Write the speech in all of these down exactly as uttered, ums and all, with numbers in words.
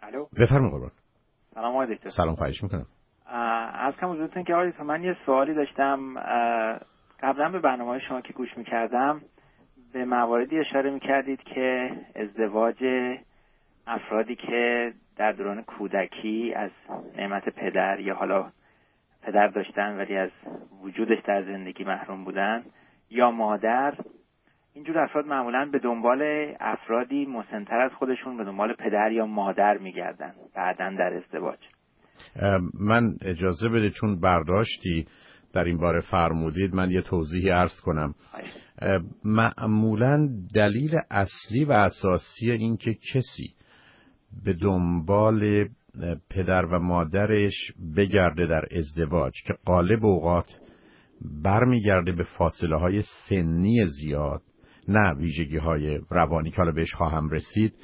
الو، بفرمایید قربان. سلام آقای دکتر. سلام، خواهش میکنم. از کم حضورتون که آقای دکتر، من یه سوالی داشتم. قبلا به برنامه‌های شما که گوش میکردم به مواردی اشاره میکردید که ازدواج افرادی که در دوران کودکی از نعمت پدر یا حالا پدر داشتن ولی از وجودش در زندگی محروم بودن یا مادر، اینجور افراد معمولاً به دنبال افرادی مسن‌تر از خودشون به دنبال پدر یا مادر میگردن بعداً در ازدواج. من اجازه بده چون برداشتی در این باره فرمودید من یه توضیحی عرض کنم. معمولاً دلیل اصلی و اساسی این که کسی به دنبال پدر و مادرش بگرده در ازدواج که غالب اوقات برمیگرده به فاصله های سنی زیاد، نه ویژگی های روانی که حالا بهش خواهم رسید،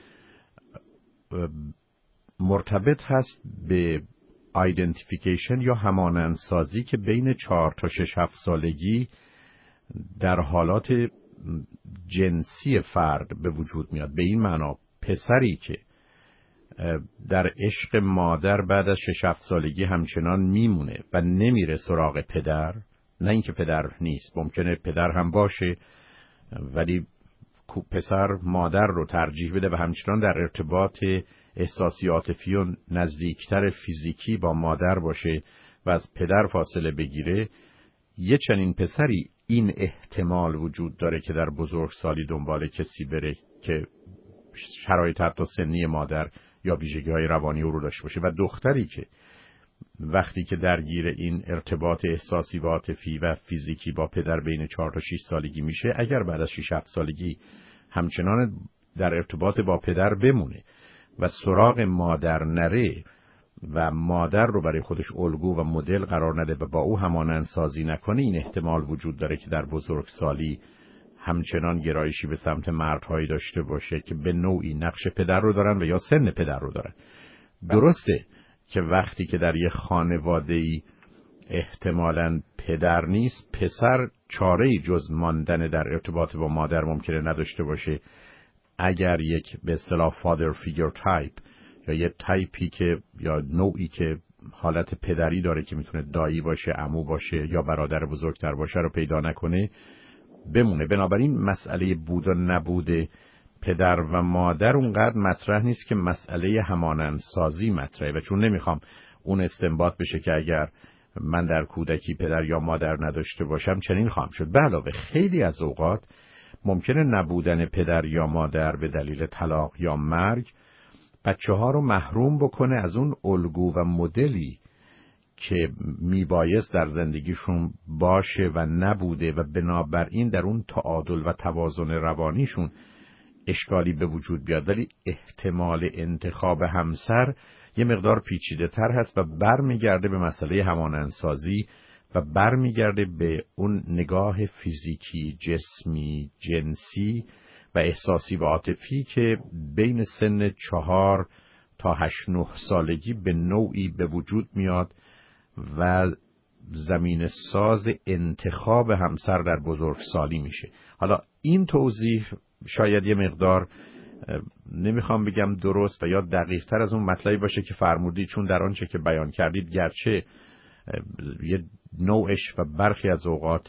مرتبط هست به آیدنتیفیکیشن یا همانندسازی که بین چهار تا شش هفت سالگی در حالات جنسی فرد به وجود میاد. به این معنا پسری که در عشق مادر بعد از شش هفت سالگی همچنان میمونه و نمیره سراغ پدر، نه اینکه پدر نیست، ممکنه پدر هم باشه ولی پسر مادر رو ترجیح بده و همچنان در ارتباط احساسی عاطفی و نزدیکتر فیزیکی با مادر باشه و از پدر فاصله بگیره، یه چنین پسری این احتمال وجود داره که در بزرگسالی دنبال کسی بره که شرایط حتی سنی مادر یا ویژگی‌های روانی او رو داشته باشه. و دختری که وقتی که درگیر این ارتباط احساسی و عاطفی و فیزیکی با پدر بین چهار تا شش سالگی میشه، اگر بعد از شش هفت سالگی همچنان در ارتباط با پدر بمونه و سراغ مادر نره و مادر رو برای خودش الگو و مدل قرار نده و با او همانند سازی نکنه، این احتمال وجود داره که در بزرگسالی همچنان گرایشی به سمت مردهایی داشته باشه که به نوعی نقش پدر رو دارن و یا سن پدر رو دارن. درسته که وقتی که در یه خانواده‌ای احتمالاً پدر نیست، پسر چاره‌ای جز ماندن در ارتباط با مادر ممکنه نداشته باشه اگر یک به اصطلاح فادر فیگر تایپ یا یه تایپی که یا نوعی که حالت پدری داره که میتونه دایی باشه، عمو باشه یا برادر بزرگتر باشه رو پیدا نکنه، بمونه. بنابراین مسئله بود و نبود پدر و مادر اونقدر مطرح نیست که مسئله همانند سازی مطرحه. و چون نمیخوام اون استنباط بشه که اگر من در کودکی پدر یا مادر نداشته باشم چنین خواهم شد. به علاوه خیلی از اوقات ممکنه نبودن پدر یا مادر به دلیل طلاق یا مرگ بچه ها رو محروم بکنه از اون الگو و مدلی که میبایست در زندگیشون باشه و نبوده و بنابراین در اون تعادل و توازن روانیشون اشکالی به وجود بیاد. ولی احتمال انتخاب همسر یه مقدار پیچیده تر هست و برمیگرده به مسئله همانندسازی و برمیگرده به اون نگاه فیزیکی، جسمی، جنسی و احساسی و عاطفی که بین سن چهار تا هشت نه سالگی به نوعی به وجود میاد و زمین ساز انتخاب همسر در بزرگسالی میشه. حالا این توضیح شاید یه مقدار نمیخوام بگم درست و یا دقیق تر از اون مطلبی باشه که فرمودید، چون در آنچه که بیان کردید گرچه یه نوعش و برخی از اوقات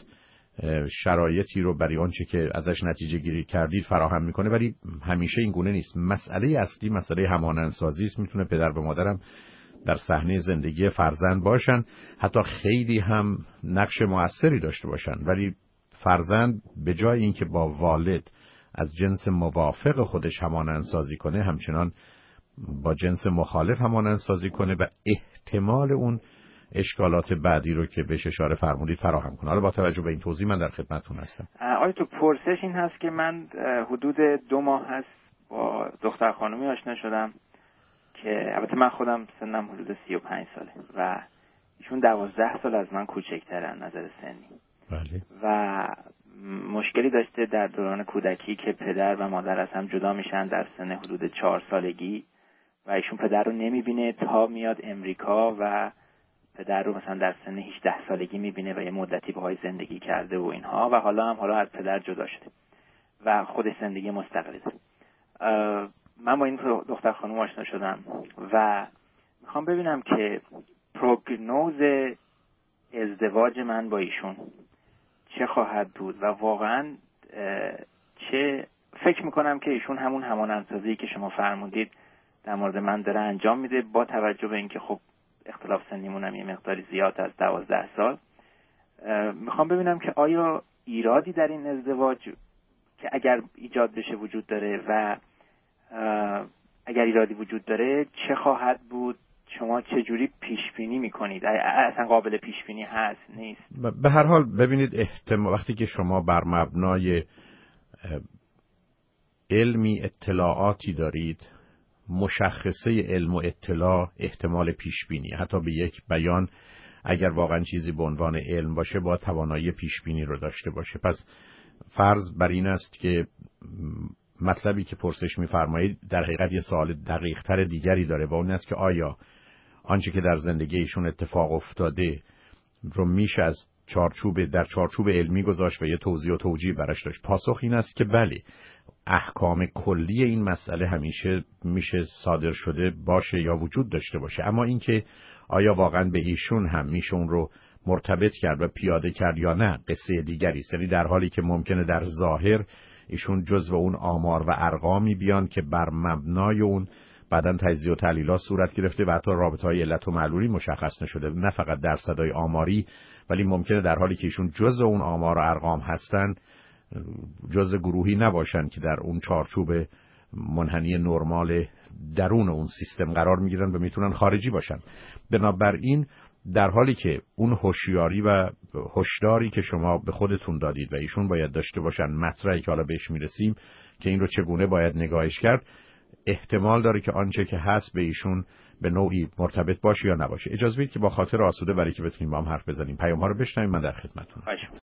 شرایطی رو برای آنچه که ازش نتیجه گیری کردید فراهم میکنه، ولی همیشه این گونه نیست. مسئله اصلی مسئله همانندسازی است. میتونه پدر و مادرم در صحنه زندگی فرزند باشن، حتی خیلی هم نقش موثری داشته باشن، ولی فرزند به جای اینکه با والد از جنس موافق خودش همانندسازی کنه، همچنان با جنس مخالف همانندسازی کنه و احتمال اون اشکالات بعدی رو که بهش اشاره فرمودید فراهم کنه. حالا با توجه به این توضیح من در خدمتتون هستم. آیا تو پرسش این هست که من حدود دو ماه هست با دختر خانومی آشنا شدم که البته من خودم سنم حدود سی و پنج ساله و ایشون دوازده سال از من کوچکترن نظر سنی. بله. و مشکلی داشته در دوران کودکی که پدر و مادر از هم جدا میشن در سن حدود چهار سالگی و ایشون پدر رو نمیبینه تا میاد امریکا و پدر رو مثلا در سن هجده سالگی میبینه و یه مدتی باهاش زندگی کرده و اینها و حالا هم حالا از پدر جدا شده و خودش زندگی مستقلی داره. من با این دختر خانم آشنا شدم و میخوام ببینم که پروگنوز ازدواج من با ایشون چه خواهد بود و واقعا چه فکر میکنم که ایشون همون همانندسازی که شما فرمودید در مورد من داره انجام میده، با توجه به اینکه خب اختلاف سنیمون هم یه مقداری زیاد از دوازده سال. میخوام ببینم که آیا ایرادی در این ازدواج که اگر ایجاد بشه وجود داره و اگر ایرادی وجود داره چه خواهد بود؟ شما چه جوری پیش بینی میکنید؟ اصلا قابل پیش بینی هست نیست؟ به هر حال ببینید، احتمال وقتی که شما بر مبنای علمی اطلاعاتی دارید، مشخصه علم و اطلاع احتمال پیش بینی، حتی به یک بیان اگر واقعا چیزی به عنوان علم باشه با توانایی پیش بینی رو داشته باشه. پس فرض بر این است که مطلبی که پرسش می‌فرمایید در حقیقت یه سوال دقیق‌تر دیگری داره و اون است که آیا آنچه که در زندگی ایشون اتفاق افتاده رو میشه از چارچوب در چارچوب علمی گذاشت و یه توضیح و توجیه براش داشت؟ پاسخ این است که بله، احکام کلی این مسئله همیشه میشه صادر شده باشه یا وجود داشته باشه، اما اینکه آیا واقعا به ایشون هم میشه اون رو مرتبط کرد و پیاده کرد یا نه قصه دیگری است. یعنی در حالی که ممکنه در ظاهر ایشون جزو اون آمار و ارقامی بیان که بر مبنای اون بعدن تجزیه و تحلیلات صورت گرفته و حتی رابطه‌های علت و معلولی مشخص نشده، نه فقط درصدهای آماری، ولی ممکنه در حالی که ایشون جزو اون آمار و ارقام هستن جزء گروهی نباشن که در اون چارچوب منحنی نرمال درون اون سیستم قرار میگیرن و میتونن خارجی باشن. بنابراین در حالی که اون هوشیاری و هشداری که شما به خودتون دادید و ایشون باید داشته باشن، مطرحی که حالا بهش میرسیم که این رو چگونه باید نگاهش کرد، احتمال داره که آنچه که هست به ایشون به نوعی مرتبط باشه یا نباشه. اجازه بدید که با خاطر آسوده برای که بتونیم با هم حرف بزنیم پیام‌ها رو بشنویم. من در خدمتتونم.